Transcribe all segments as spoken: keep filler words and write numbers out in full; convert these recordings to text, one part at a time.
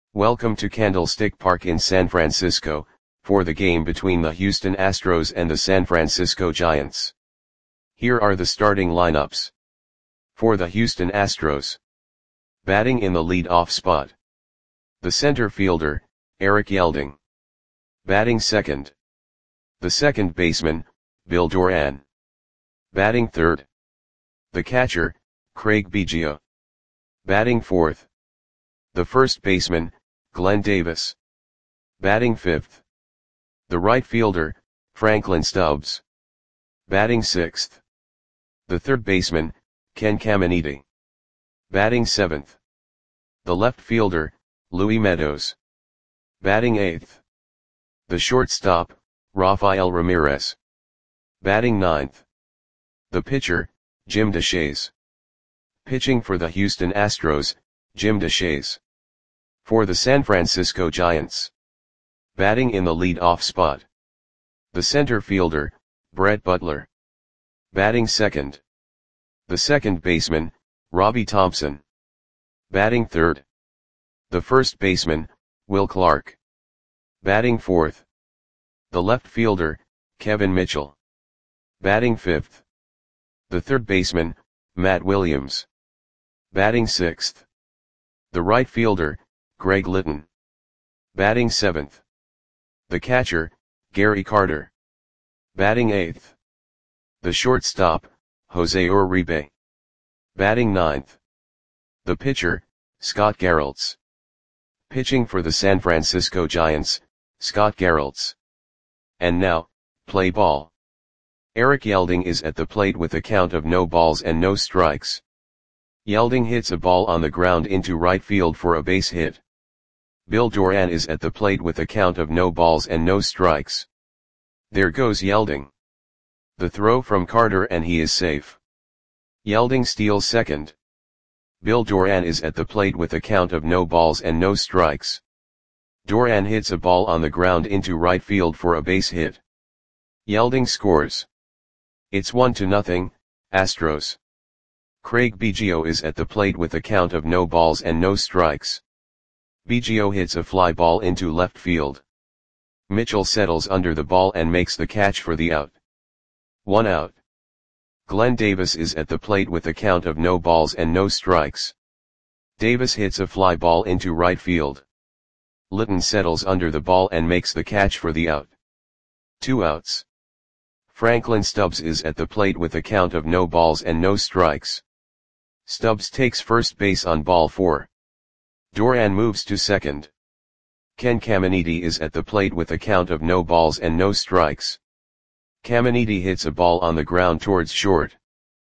Welcome to Candlestick Park in San Francisco, for the game between the Houston Astros and the San Francisco Giants. Here are the starting lineups. For the Houston Astros. Batting in the lead-off spot. The center fielder, Eric Yelding. Batting second. The second baseman, Bill Doran. Batting third. The catcher, Craig Biggio. Batting fourth. The first baseman, Glenn Davis. Batting fifth. The right fielder, Franklin Stubbs. Batting sixth. The third baseman, Ken Caminiti. Batting seventh. The left fielder, Louis Meadows. Batting eighth. The shortstop, Rafael Ramirez. Batting ninth. The pitcher, Jim Deshaies. Pitching for the Houston Astros, Jim Deshaies. For the San Francisco Giants. Batting in the lead-off spot. The center fielder, Brett Butler. Batting second. The second baseman, Robbie Thompson. Batting third. The first baseman, Will Clark. Batting fourth. The left fielder, Kevin Mitchell. Batting fifth. The third baseman, Matt Williams. Batting sixth. The right fielder, Greg Litton. Batting seventh. The catcher, Gary Carter. Batting eighth. The shortstop, Jose Uribe. Batting ninth. The pitcher, Scott Geraltz. Pitching for the San Francisco Giants, Scott Geraltz. And now, play ball. Eric Yelding is at the plate with a count of no balls and no strikes. Yelding hits a ball on the ground into right field for a base hit. Bill Doran is at the plate with a count of no balls and no strikes. There goes Yelding. The throw from Carter and he is safe. Yelding steals second. Bill Doran is at the plate with a count of no balls and no strikes. Doran hits a ball on the ground into right field for a base hit. Yelding scores. It's one to nothing, Astros. Craig Biggio is at the plate with a count of no balls and no strikes. Biggio hits a fly ball into left field. Mitchell settles under the ball and makes the catch for the out. One out. Glenn Davis is at the plate with a count of no balls and no strikes. Davis hits a fly ball into right field. Litton settles under the ball and makes the catch for the out. Two outs. Franklin Stubbs is at the plate with a count of no balls and no strikes. Stubbs takes first base on ball four. Doran moves to second. Ken Caminiti is at the plate with a count of no balls and no strikes. Caminiti hits a ball on the ground towards short.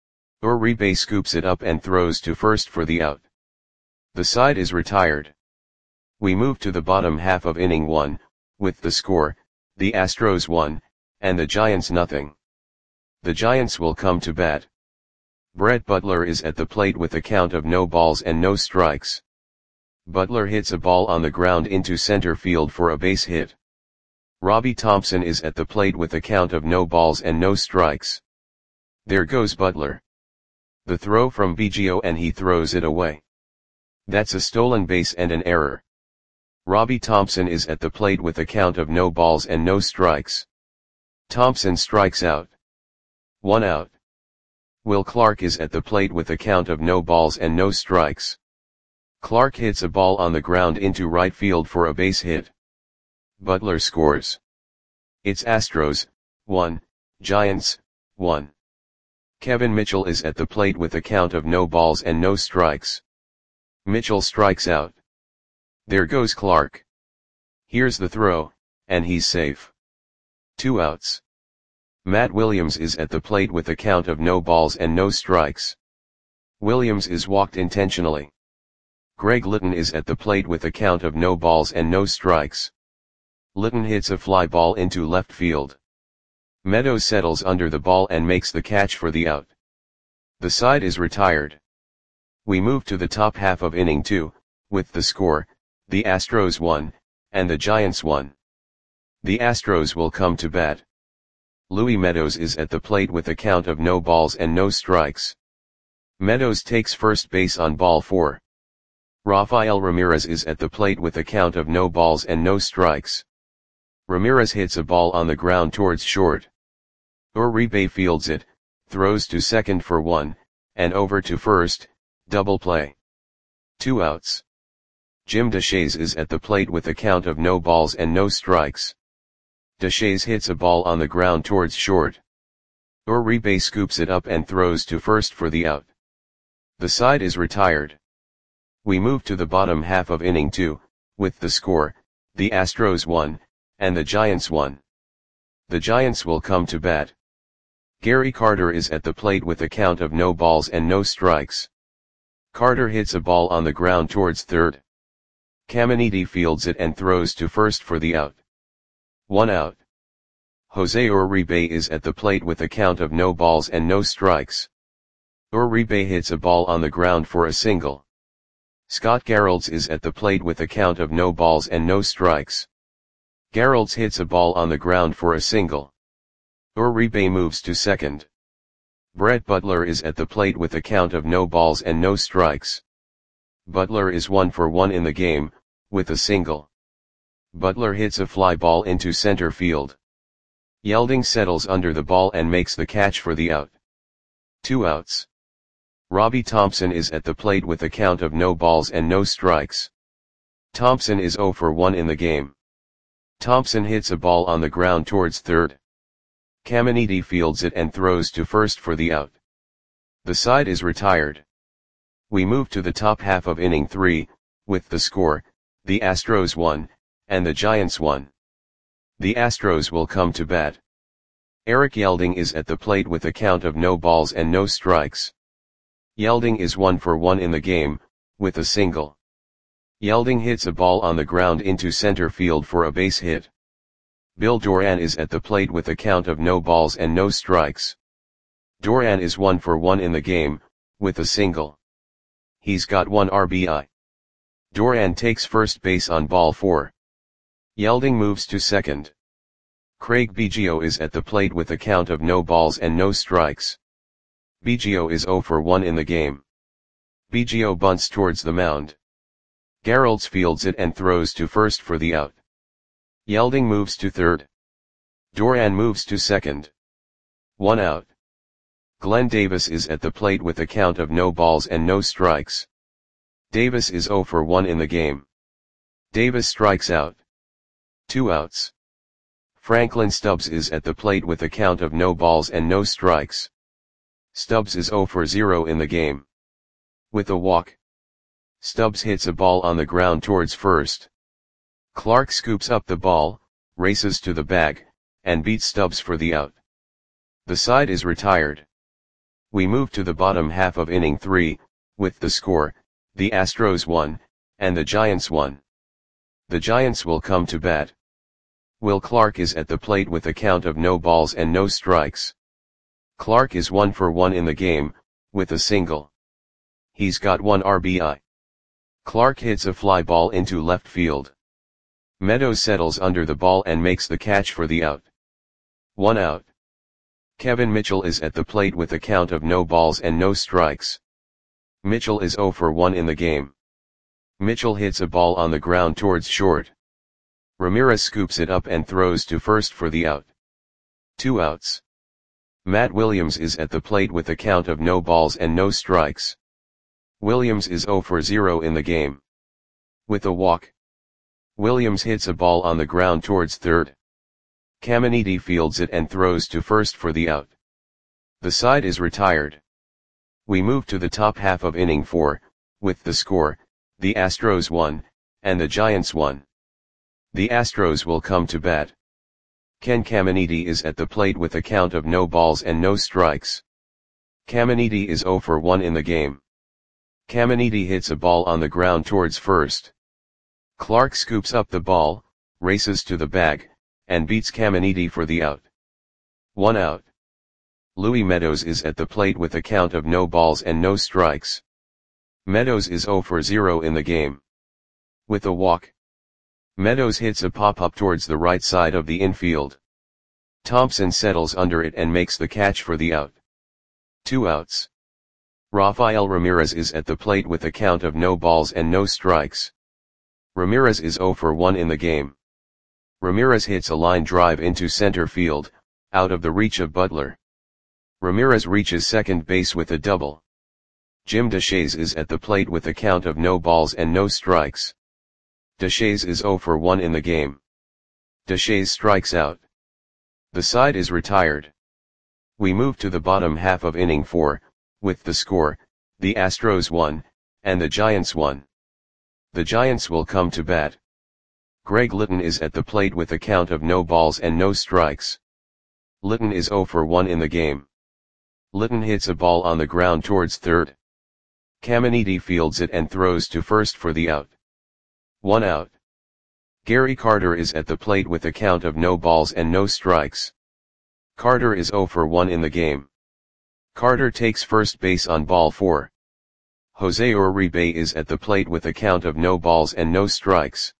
Uribe scoops it up and throws to first for the out. The side is retired. We move to the bottom half of inning one, with the score, the Astros one, and the Giants nothing. The Giants will come to bat. Brett Butler is at the plate with a count of no balls and no strikes. Butler hits a ball on the ground into center field for a base hit. Robbie Thompson is at the plate with a count of no balls and no strikes. There goes Butler. The throw from Biggio and he throws it away. That's a stolen base and an error. Robbie Thompson is at the plate with a count of no balls and no strikes. Thompson strikes out. One out. Will Clark is at the plate with a count of no balls and no strikes. Clark hits a ball on the ground into right field for a base hit. Butler scores. It's Astros, one, Giants, one. Kevin Mitchell is at the plate with a count of no balls and no strikes. Mitchell strikes out. There goes Clark. Here's the throw, and he's safe. Two outs. Matt Williams is at the plate with a count of no balls and no strikes. Williams is walked intentionally. Greg Litton is at the plate with a count of no balls and no strikes. Litton hits a fly ball into left field. Meadows settles under the ball and makes the catch for the out. The side is retired. We move to the top half of inning two, with the score, the Astros one, and the Giants one. The Astros will come to bat. Louis Meadows is at the plate with a count of no balls and no strikes. Meadows takes first base on ball four. Rafael Ramirez is at the plate with a count of no balls and no strikes. Ramirez hits a ball on the ground towards short. Uribe fields it, throws to second for one, and over to first, double play. Two outs. Jim Deshaies is at the plate with a count of no balls and no strikes. Deshaies hits a ball on the ground towards short. Uribe scoops it up and throws to first for the out. The side is retired. We move to the bottom half of inning two, with the score, the Astros won, and the Giants won. The Giants will come to bat. Gary Carter is at the plate with a count of no balls and no strikes. Carter hits a ball on the ground towards third. Caminiti fields it and throws to first for the out. One out. Jose Uribe is at the plate with a count of no balls and no strikes. Uribe hits a ball on the ground for a single. Scott Garralds is at the plate with a count of no balls and no strikes. Garralds hits a ball on the ground for a single. Uribe moves to second. Brett Butler is at the plate with a count of no balls and no strikes. Butler is one for one in the game, with a single. Butler hits a fly ball into center field. Yelding settles under the ball and makes the catch for the out. Two outs. Robbie Thompson is at the plate with a count of no balls and no strikes. Thompson is zero for one in the game. Thompson hits a ball on the ground towards third. Caminiti fields it and throws to first for the out. The side is retired. We move to the top half of inning three, with the score, the Astros won, and the Giants won. The Astros will come to bat. Eric Yelding is at the plate with a count of no balls and no strikes. Yelding is one for one in the game, with a single. Yelding hits a ball on the ground into center field for a base hit. Bill Doran is at the plate with a count of no balls and no strikes. Doran is one for one in the game, with a single. He's got one R B I. Doran takes first base on ball four. Yelding moves to second. Craig Biggio is at the plate with a count of no balls and no strikes. Biggio is zero for one in the game. Biggio bunts towards the mound. Garralds fields it and throws to first for the out. Yelding moves to third. Doran moves to second. One out. Glenn Davis is at the plate with a count of no balls and no strikes. Davis is zero for one in the game. Davis strikes out. Two outs. Franklin Stubbs is at the plate with a count of no balls and no strikes. Stubbs is zero for zero in the game. With a walk. Stubbs hits a ball on the ground towards first. Clark scoops up the ball, races to the bag, and beats Stubbs for the out. The side is retired. We move to the bottom half of inning three, with the score, the Astros won, and the Giants won. The Giants will come to bat. Will Clark is at the plate with a count of no balls and no strikes. Clark is one for one in the game, with a single. He's got one R B I. Clark hits a fly ball into left field. Meadows settles under the ball and makes the catch for the out. One out. Kevin Mitchell is at the plate with a count of no balls and no strikes. Mitchell is zero for one in the game. Mitchell hits a ball on the ground towards short. Ramirez scoops it up and throws to first for the out. Two outs. Matt Williams is at the plate with a count of no balls and no strikes. Williams is zero for zero in the game. With a walk. Williams hits a ball on the ground towards third. Caminiti fields it and throws to first for the out. The side is retired. We move to the top half of inning four, with the score, the Astros won, and the Giants won. The Astros will come to bat. Ken Caminiti is at the plate with a count of no balls and no strikes. Caminiti is zero for one in the game. Caminiti hits a ball on the ground towards first. Clark scoops up the ball, races to the bag, and beats Caminiti for the out. One out. Louis Meadows is at the plate with a count of no balls and no strikes. Meadows is zero for zero in the game. With a walk. Meadows hits a pop-up towards the right side of the infield. Thompson settles under it and makes the catch for the out. Two outs. Rafael Ramirez is at the plate with a count of no balls and no strikes. Ramirez is zero for one in the game. Ramirez hits a line drive into center field, out of the reach of Butler. Ramirez reaches second base with a double. Jim Deshaies is at the plate with a count of no balls and no strikes. Deshaies is zero for one in the game. Deshaies strikes out. The side is retired. We move to the bottom half of inning four, with the score, the Astros won, and the Giants won. The Giants will come to bat. Greg Litton is at the plate with a count of no balls and no strikes. Litton is zero for one in the game. Litton hits a ball on the ground towards third. Caminiti fields it and throws to first for the out. One out. Gary Carter is at the plate with a count of no balls and no strikes. Carter is zero for one in the game. Carter takes first base on ball four. Jose Uribe is at the plate with a count of no balls and no strikes.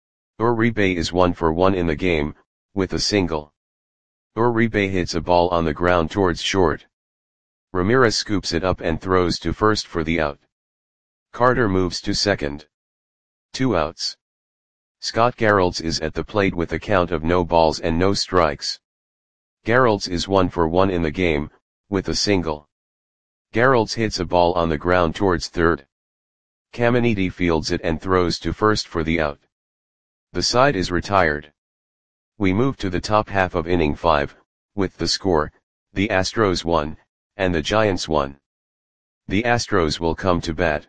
Uribe is one for one in the game, with a single. Uribe hits a ball on the ground towards short. Ramirez scoops it up and throws to first for the out. Carter moves to second. Two outs. Scott Garrelts is at the plate with a count of no balls and no strikes. Garrelts is one for one in the game, with a single. Garrelts hits a ball on the ground towards third. Caminiti fields it and throws to first for the out. The side is retired. We move to the top half of inning five, with the score, the Astros won, and the Giants won. The Astros will come to bat.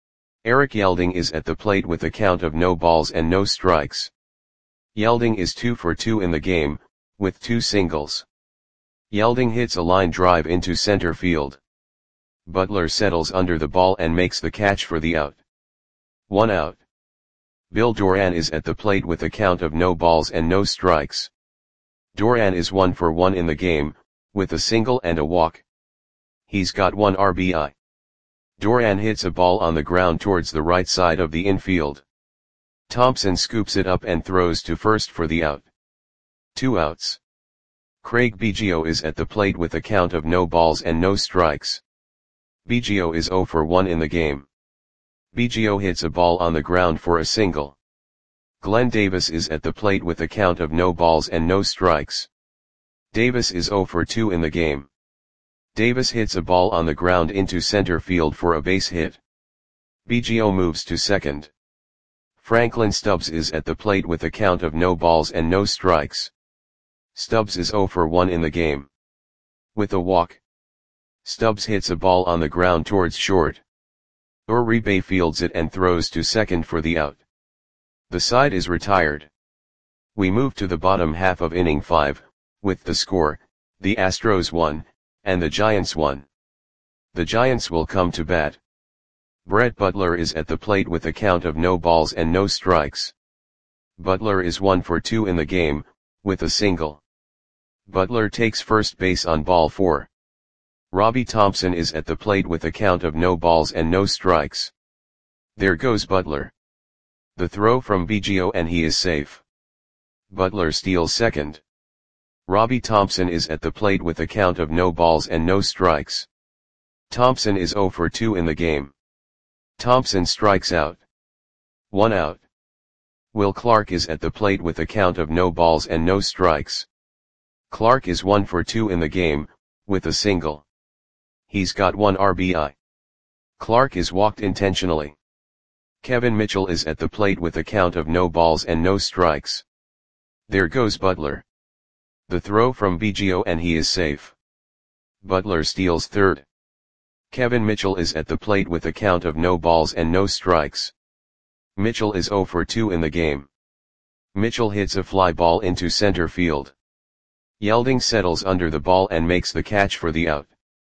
Eric Yelding is at the plate with a count of no balls and no strikes. Yelding is two for two in the game, with two singles. Yelding hits a line drive into center field. Butler settles under the ball and makes the catch for the out. One out. Bill Doran is at the plate with a count of no balls and no strikes. Doran is one for one in the game, with a single and a walk. He's got one R B I. Doran hits a ball on the ground towards the right side of the infield. Thompson scoops it up and throws to first for the out. Two outs. Craig Biggio is at the plate with a count of no balls and no strikes. Biggio is zero for one in the game. Biggio hits a ball on the ground for a single. Glenn Davis is at the plate with a count of no balls and no strikes. Davis is zero for two in the game. Davis hits a ball on the ground into center field for a base hit. Biggio moves to second. Franklin Stubbs is at the plate with a count of no balls and no strikes. Stubbs is zero for one in the game. With a walk. Stubbs hits a ball on the ground towards short. Uribe fields it and throws to second for the out. The side is retired. We move to the bottom half of inning five, with the score, the Astros won, and the Giants won. The Giants will come to bat. Brett Butler is at the plate with a count of no balls and no strikes. Butler is one for two in the game, with a single. Butler takes first base on ball four. Robbie Thompson is at the plate with a count of no balls and no strikes. There goes Butler. The throw from Biggio and he is safe. Butler steals second. Robbie Thompson is at the plate with a count of no balls and no strikes. Thompson is zero for two in the game. Thompson strikes out. One out. Will Clark is at the plate with a count of no balls and no strikes. Clark is one for two in the game, with a single. He's got one R B I. Clark is walked intentionally. Kevin Mitchell is at the plate with a count of no balls and no strikes. There goes Butler. The throw from Biggio and he is safe. Butler steals third. Kevin Mitchell is at the plate with a count of no balls and no strikes. Mitchell is zero for two in the game. Mitchell hits a fly ball into center field. Yelding settles under the ball and makes the catch for the out.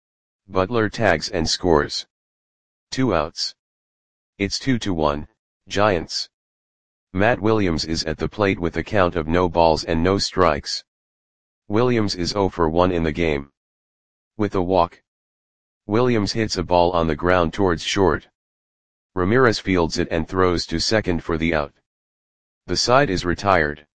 Butler tags and scores. Two outs. It's two to one, Giants. Matt Williams is at the plate with a count of no balls and no strikes. Williams is zero for one in the game. With a walk. Williams hits a ball on the ground towards short. Ramirez fields it and throws to second for the out. The side is retired.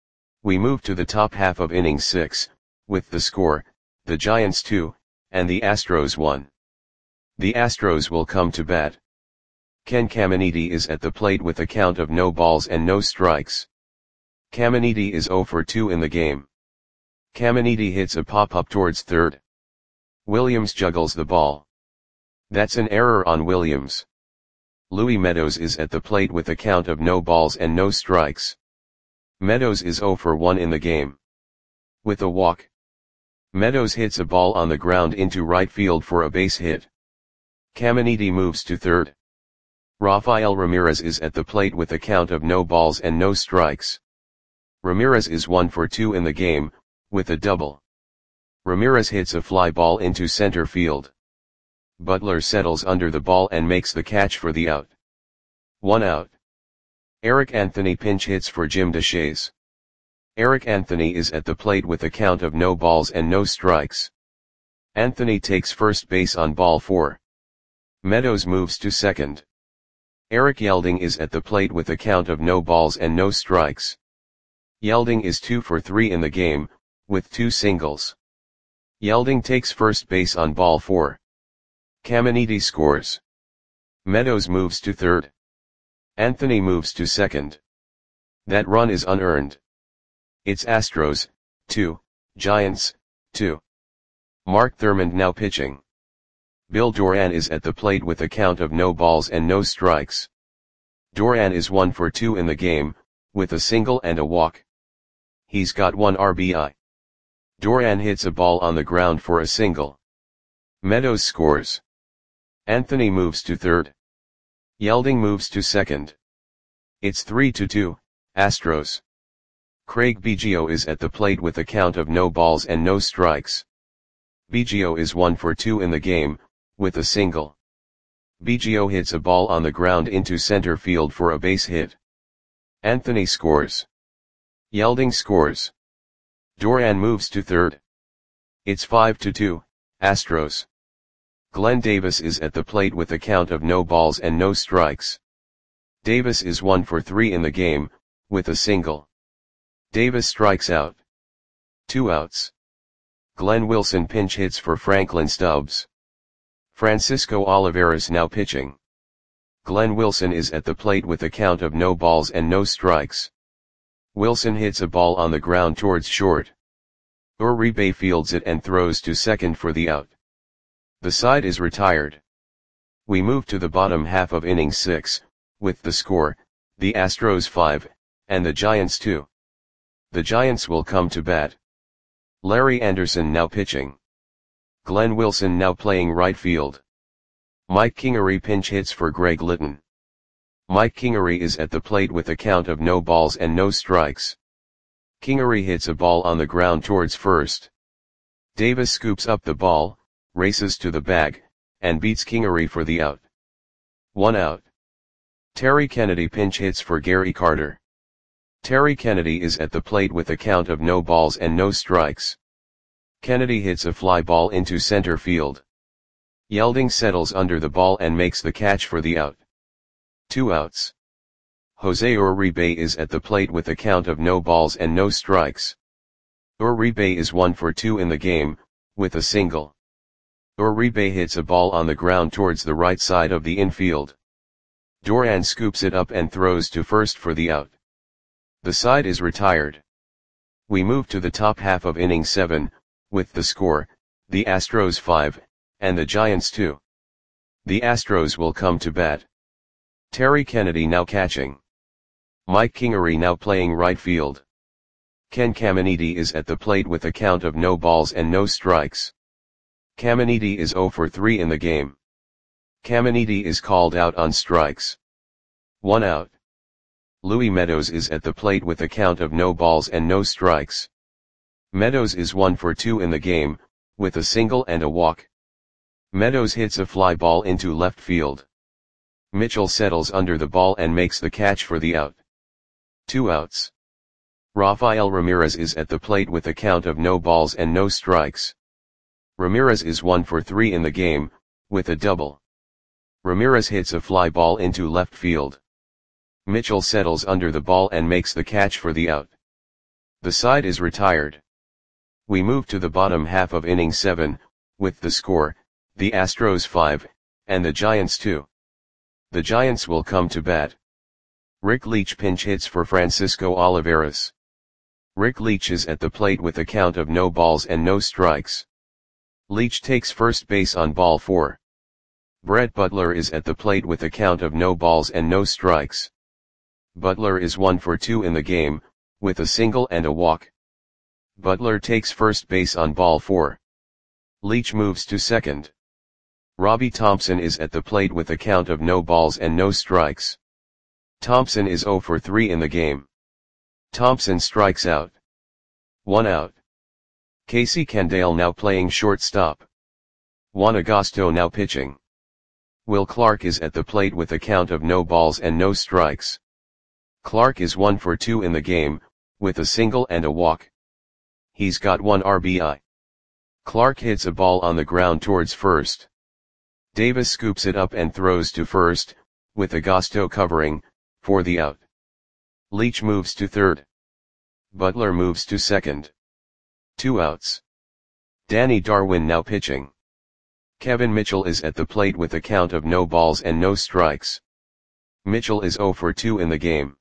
We move to the top half of inning six, with the score, the Giants two, and the Astros one. The Astros will come to bat. Ken Caminiti is at the plate with a count of no balls and no strikes. Caminiti is zero for two in the game. Caminiti hits a pop-up towards third. Williams juggles the ball. That's an error on Williams. Louis Meadows is at the plate with a count of no balls and no strikes. Meadows is zero for one in the game. With a walk. Meadows hits a ball on the ground into right field for a base hit. Caminiti moves to third. Rafael Ramirez is at the plate with a count of no balls and no strikes. Ramirez is one for two in the game, with a double. Ramirez hits a fly ball into center field. Butler settles under the ball and makes the catch for the out. One out. Eric Anthony pinch hits for Jim Deshaies. Eric Anthony is at the plate with a count of no balls and no strikes. Anthony takes first base on ball four. Meadows moves to second. Eric Yelding is at the plate with a count of no balls and no strikes. Yelding is two for three in the game, with two singles. Yelding takes first base on ball four. Caminiti scores. Meadows moves to third. Anthony moves to second. That run is unearned. It's Astros, two, Giants, two. Mark Thurmond now pitching. Bill Doran is at the plate with a count of no balls and no strikes. Doran is one for two in the game, with a single and a walk. He's got one R B I. Doran hits a ball on the ground for a single. Meadows scores. Anthony moves to third. Yelding moves to second. It's three to two, Astros. Craig Biggio is at the plate with a count of no balls and no strikes. Biggio is one for two in the game, with a single. Biggio hits a ball on the ground into center field for a base hit. Anthony scores. Yelding scores. Doran moves to third. It's five to two, Astros. Glenn Davis is at the plate with a count of no balls and no strikes. Davis is one for three in the game, with a single. Davis strikes out. Two outs. Glenn Wilson pinch hits for Franklin Stubbs. Francisco Olivares now pitching. Glenn Wilson is at the plate with a count of no balls and no strikes. Wilson hits a ball on the ground towards short. Uribe fields it and throws to second for the out. The side is retired. We move to the bottom half of inning six, with the score, the Astros five, and the Giants two. The Giants will come to bat. Larry Anderson now pitching. Glenn Wilson now playing right field. Mike Kingery pinch hits for Greg Litton. Mike Kingery is at the plate with a count of no balls and no strikes. Kingery hits a ball on the ground towards first. Davis scoops up the ball, races to the bag, and beats Kingery for the out. One out. Terry Kennedy pinch hits for Gary Carter. Terry Kennedy is at the plate with a count of no balls and no strikes. Kennedy hits a fly ball into center field. Yelding settles under the ball and makes the catch for the out. Two outs. Jose Uribe is at the plate with a count of no balls and no strikes. Uribe is one for two in the game, with a single. Uribe hits a ball on the ground towards the right side of the infield. Doran scoops it up and throws to first for the out. The side is retired. We move to the top half of inning seven, with the score, the Astros five, and the Giants two. The Astros will come to bat. Terry Kennedy now catching. Mike Kingery now playing right field. Ken Caminiti is at the plate with a count of no balls and no strikes. Caminiti is zero for three in the game. Caminiti is called out on strikes. One out. Louis Meadows is at the plate with a count of no balls and no strikes. Meadows is one for two in the game, with a single and a walk. Meadows hits a fly ball into left field. Mitchell settles under the ball and makes the catch for the out. Two outs. Rafael Ramirez is at the plate with a count of no balls and no strikes. Ramirez is one for three in the game, with a double. Ramirez hits a fly ball into left field. Mitchell settles under the ball and makes the catch for the out. The side is retired. We move to the bottom half of inning seven, with the score, the Astros five, and the Giants two. The Giants will come to bat. Rick Leach pinch hits for Francisco Olivares. Rick Leach is at the plate with a count of no balls and no strikes. Leach takes first base on ball four. Brett Butler is at the plate with a count of no balls and no strikes. Butler is one for two in the game, with a single and a walk. Butler takes first base on ball four. Leach moves to second. Robbie Thompson is at the plate with a count of no balls and no strikes. Thompson is zero for three in the game. Thompson strikes out. One out. Casey Candale now playing shortstop. Juan Agosto now pitching. Will Clark is at the plate with a count of no balls and no strikes. Clark is one for two in the game, with a single and a walk. He's got one R B I. Clark hits a ball on the ground towards first. Davis scoops it up and throws to first, with Agosto covering, for the out. Leach moves to third. Butler moves to second. Two outs. Danny Darwin now pitching. Kevin Mitchell is at the plate with a count of no balls and no strikes. Mitchell is zero for two in the game.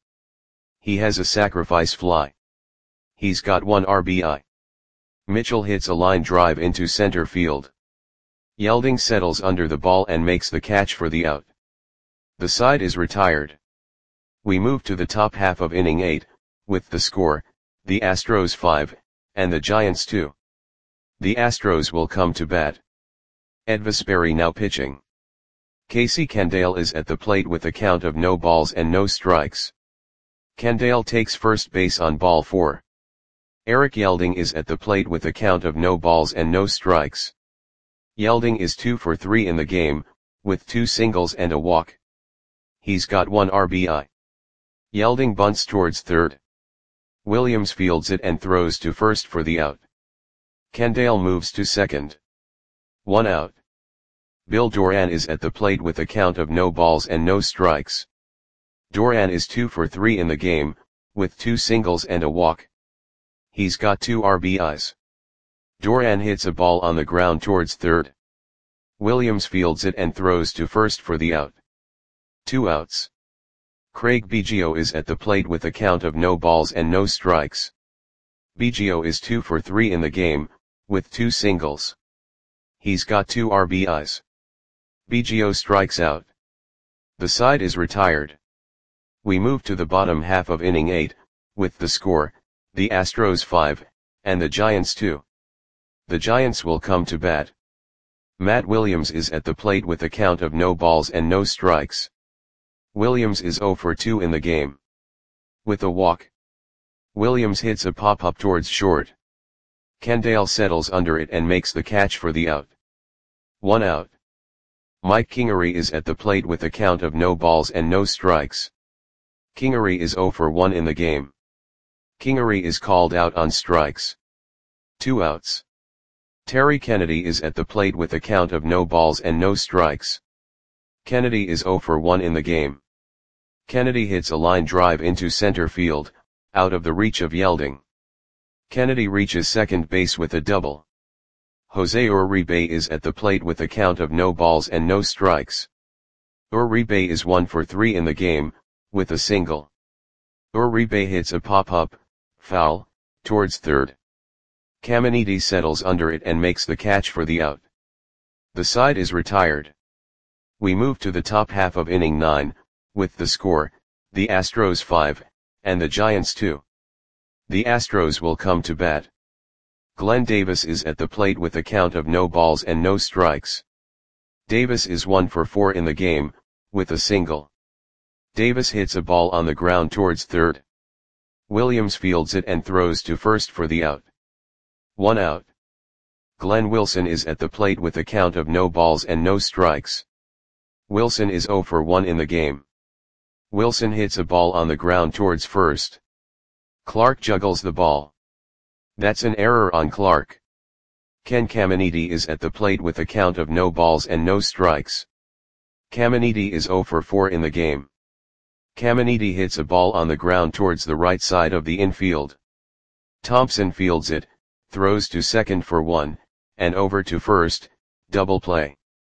He has a sacrifice fly. He's got one R B I. Mitchell hits a line drive into center field. Yelding settles under the ball and makes the catch for the out. The side is retired. We move to the top half of inning eight, with the score, the Astros five, and the Giants two. The Astros will come to bat. Ed Vesperi now pitching. Casey Candale is at the plate with a count of no balls and no strikes. Candale takes first base on ball four. Eric Yelding is at the plate with a count of no balls and no strikes. Yelding is two for three in the game, with two singles and a walk. He's got one R B I. Yelding bunts towards third. Williams fields it and throws to first for the out. Candale moves to second. One out. Bill Doran is at the plate with a count of no balls and no strikes. Doran is two for three in the game, with two singles and a walk. He's got two R B Is. Doran hits a ball on the ground towards third. Williams fields it and throws to first for the out. Two outs. Craig Biggio is at the plate with a count of no balls and no strikes. Biggio is two for three in the game, with two singles. He's got two R B Is. Biggio strikes out. The side is retired. We move to the bottom half of inning eight, with the score, the Astros five, and the Giants two. The Giants will come to bat. Matt Williams is at the plate with a count of no balls and no strikes. Williams is zero for two in the game. With a walk. Williams hits a pop-up towards short. Candale settles under it and makes the catch for the out. One out. Mike Kingery is at the plate with a count of no balls and no strikes. Kingery is zero for one in the game. Kingery is called out on strikes. Two outs. Terry Kennedy is at the plate with a count of no balls and no strikes. Kennedy is zero for one in the game. Kennedy hits a line drive into center field, out of the reach of Yelding. Kennedy reaches second base with a double. Jose Uribe is at the plate with a count of no balls and no strikes. Uribe is one for three in the game, with a single. Uribe hits a pop-up, foul, towards third. Caminiti settles under it and makes the catch for the out. The side is retired. We move to the top half of inning nine, with the score, the Astros five, and the Giants two. The Astros will come to bat. Glenn Davis is at the plate with a count of no balls and no strikes. Davis is one for four in the game, with a single. Davis hits a ball on the ground towards third. Williams fields it and throws to first for the out. One out. Glenn Wilson is at the plate with a count of no balls and no strikes. Wilson is zero for one in the game. Wilson hits a ball on the ground towards first. Clark juggles the ball. That's an error on Clark. Ken Caminiti is at the plate with a count of no balls and no strikes. Caminiti is zero for four in the game. Caminiti hits a ball on the ground towards the right side of the infield. Thompson fields it, throws to second for one, and over to first, double play.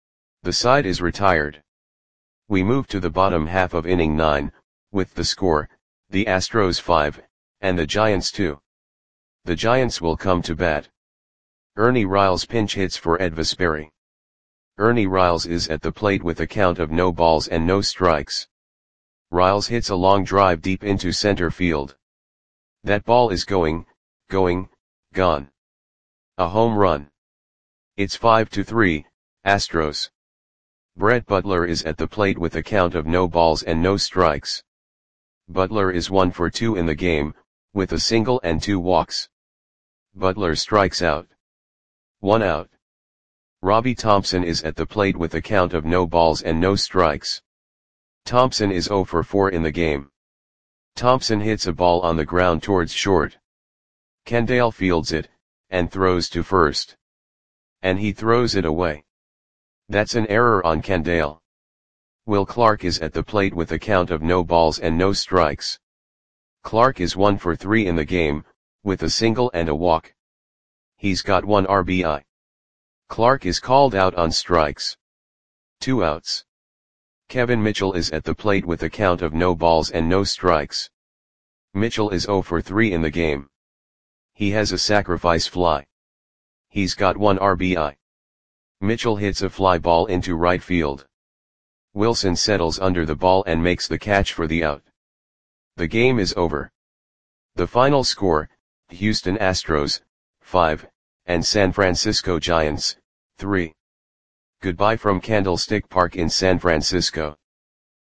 The side is retired. We move to the bottom half of inning nine, with the score, the Astros five, and the Giants two. The Giants will come to bat. Ernie Riles pinch hits for Ed Vesperi. Ernie Riles is at the plate with a count of no balls and no strikes. Riles hits a long drive deep into center field. That ball is going, going, gone. A home run. It's five to three, Astros. Brett Butler is at the plate with a count of no balls and no strikes. Butler is one for two in the game, with a single and two walks. Butler strikes out. One out. Robbie Thompson is at the plate with a count of no balls and no strikes. Thompson is zero for four in the game. Thompson hits a ball on the ground towards short. Kendall fields it, and throws to first. And he throws it away. That's an error on Kendall. Will Clark is at the plate with a count of no balls and no strikes. Clark is one for three in the game, with a single and a walk. He's got one R B I. Clark is called out on strikes. Two outs. Kevin Mitchell is at the plate with a count of no balls and no strikes. Mitchell is zero for three in the game. He has a sacrifice fly. He's got one R B I. Mitchell hits a fly ball into right field. Wilson settles under the ball and makes the catch for the out. The game is over. The final score, Houston Astros, five, and San Francisco Giants, three. Goodbye from Candlestick Park in San Francisco.